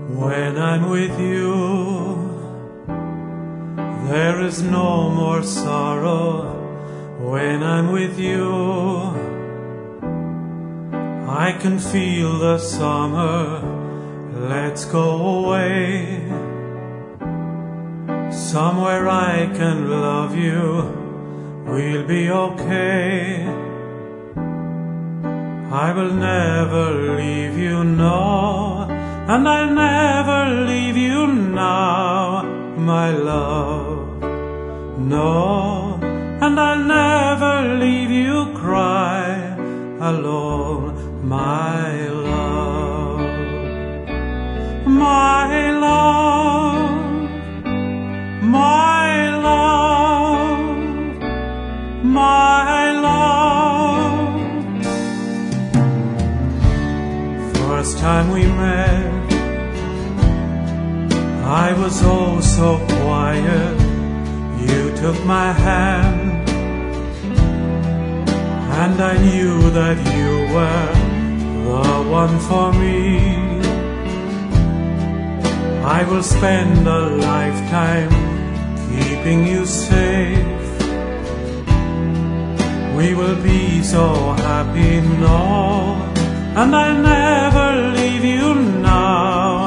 When I'm with you, there is no more sorrow. When I'm with you, I can feel the summer. Let's go away, somewhere I can love you. We'll be okay. I will never leave you, no, and I'll never leave you now, my love. No, and I'll never leave you cry alone, my love. My love, my love, my love. First time we met, I was oh so quiet. You took my hand, and I knew that you were the one for me. I will spend a lifetime keeping you safe. We will be so happy, no, and I'll never leave you now,